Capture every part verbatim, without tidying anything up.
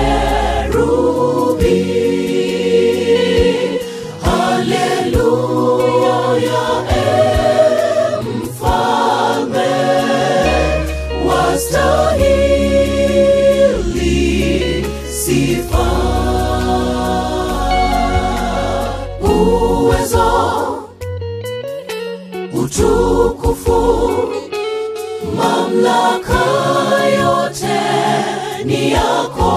makerubi. Haleluya, e mfalme, wastahili sifa. Uwezo, utukufu, mamlaka yote ni yako.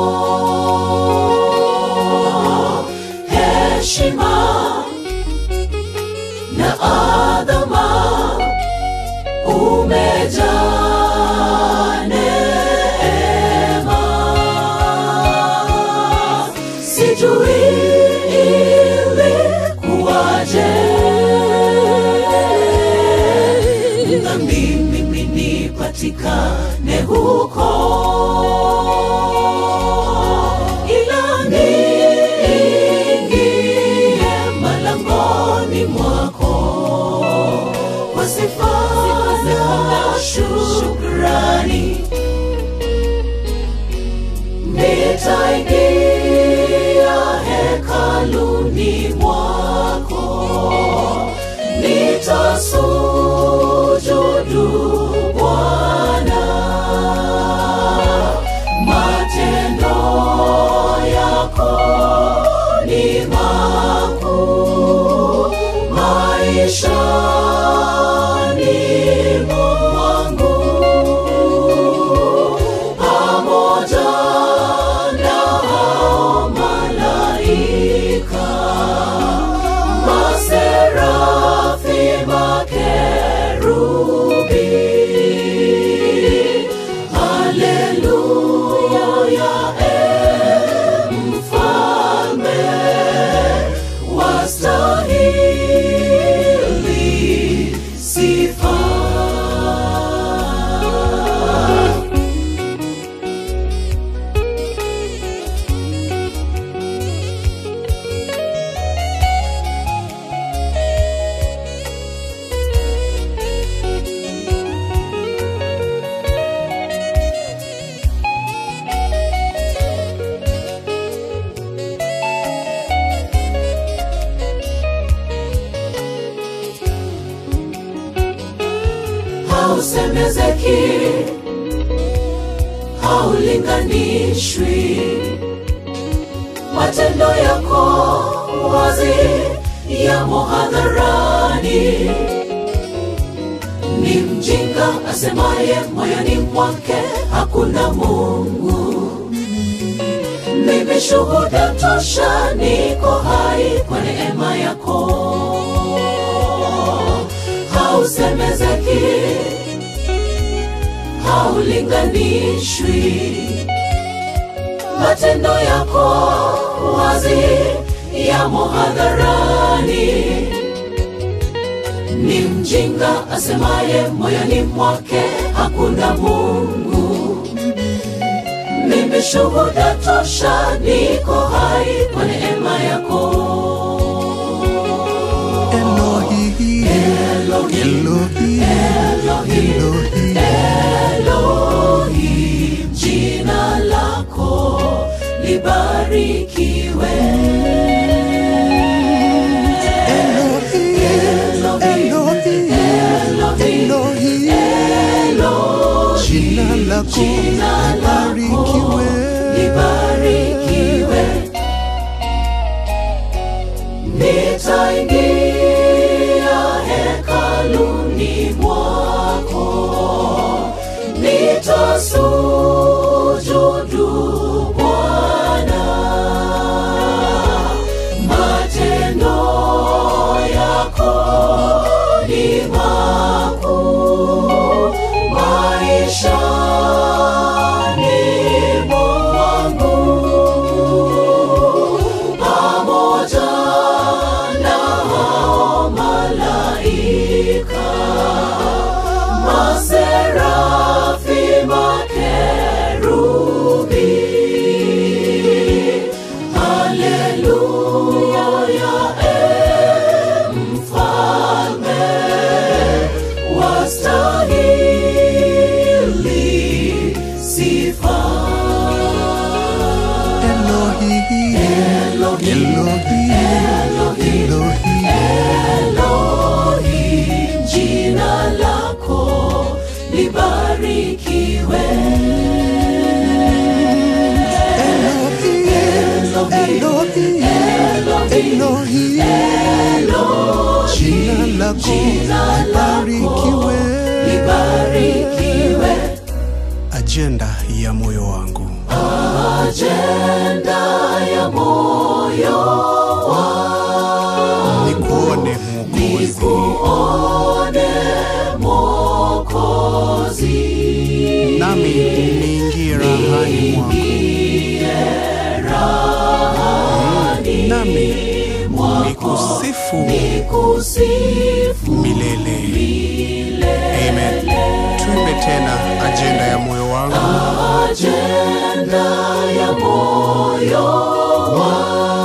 Heshima na adhama umejaa neema. Sijui ilikuwaje na mimi nipatikane huko, ila niingie malangoni mwako kwa sifa na shukrani. Nitaingia hekaluni mwako, nitasujudu Bwana. Matendo yako ni makuu maishani mwangu, pamoja na hao malaika, maserafi, makerubi. Haleluya, e mfalme, wastahili sifa. Hausemezeki, haulinganishwi, matendo yako wazi yamo hadharani. Ni mjinga asemaye moyoni mwake hakuna Mungu. Mimi shuhuda tosha, niko hai kwa neema yako. Hausemezeki, haulinganishwi, matendo yako wazi yamo hadharani. Ni mjinga asemaye moyoni mwake hakuna Mungu. Mimi shuhuda tosha, niko hai kwa neema yako. Elohim, Elohim, Elohim, Elohim, jina lako libarikiwe. Elohim, Elohim, Elohim, jina lako libarikiwe. Nitaingia hekaluni mwako, nitasujudu Bwana. Matendo yako ni makuu maishani mwangu, pamoja na hao malaika, maserafi, makerubi. Haleluya, e mfalme, wastahili sifa. Elohim, jina lako libarikiwe. Elohim, Elohim, jina lako libarikiwe. Agenda ya moyo wangu, agenda ya moyo wangu, nikuone Mwokozi, nami niingie rahani mwako, nami nikusifu milele. Amen. Tuimbe tena agenda ya moyo wangu, agenda ya moyo wangu.